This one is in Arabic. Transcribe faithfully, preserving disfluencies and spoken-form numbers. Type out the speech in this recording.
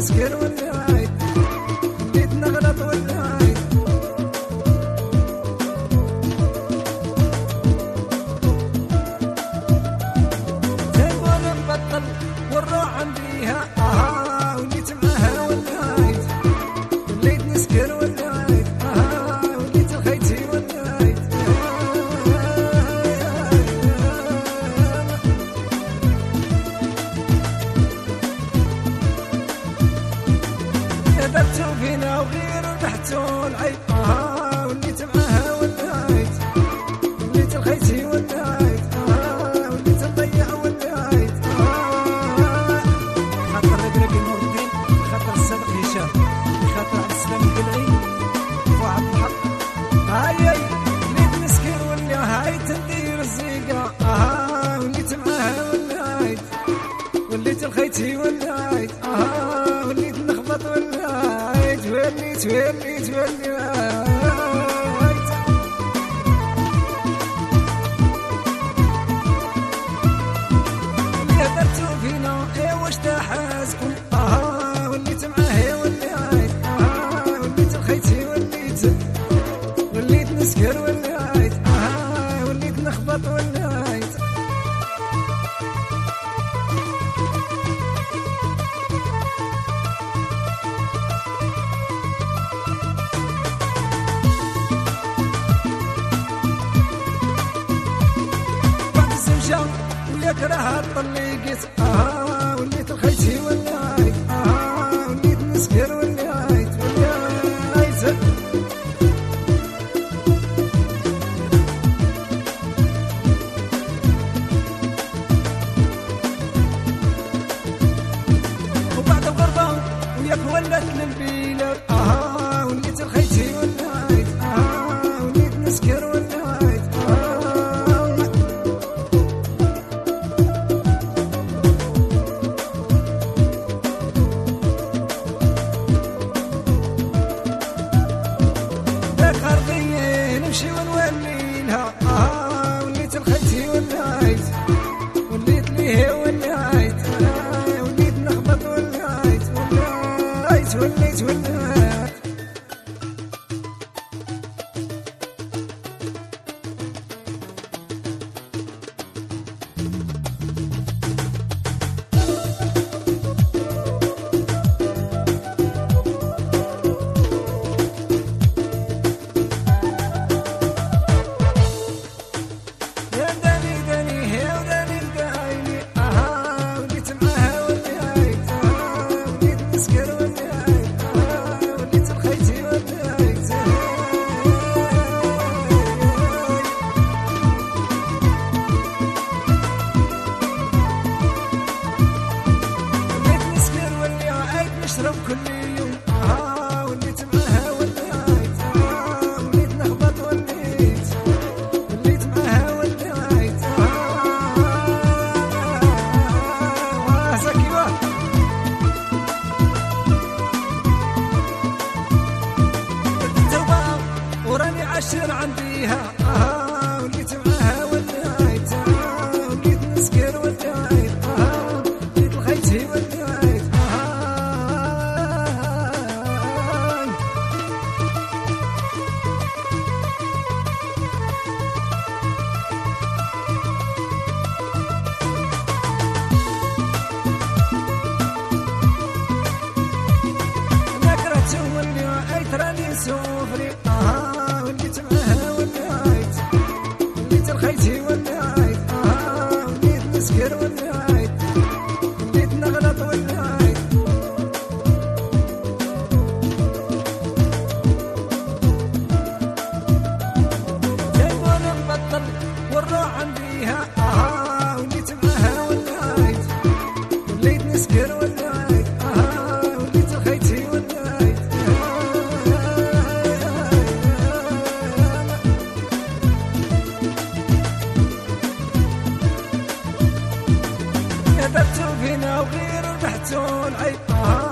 نسكر وليت وليت نغلط وليت تقول نبطل والروح عنديها آه وليت معاها وليت وليت نسكر وليت آه وليت الخيتي وليت درتو فينا وغير ربحتو العيب آه وليت معاها وليت وليت الخيتي وليت آه وليت نضيع وليت آه خاطر رقرقي نور الدين خاطر السابق هشام خاطر عبد السلام القلعي وعبد الحق هاي هاي وليت نسكر ولي هاي تندير الزيقة آه وليت معاها وليت وليت الخيتي وليت آه وليت نخبط وليت وليت وليت وليت اللي هدرتو فينا ايه واش تحاسكم اه وليت معاه وليت اه وليت الخيتي وليت وليت نسكر وليت اه وليت نخبط وليت ويكره طلقت آه وليت الخيتي وليت آه وليت نسكر وليت وليت وبعد الغربة وياك ولات للبلاد آه وليت الخيتي وليت آه وليت نسكر وليت نمشي ونولي لها آه وليت الخيتي وليت وليت ليه وليت آه وليت نخبط وليت وليت وليت وليت نشرب كل يوم آه وليت معاها وليت آه وليت نخبط وليت وليت معاها وليت آه زكي واه التوبة وراني عشر عنديها آه وليت معاها وليت آه وليت نسكر وليت آه وليت الخيتي وليت تراني سوفري آه وليت معاها وليت وليت الخيتي وليت آه وليت نسكر وليت وليت نغلط وليت تقول نبطل والروح عنديها آه وليت معاها وليت وليت نسكر وليت آه وليت الخيتي وليت درتو فينا وغير ربحتو العيب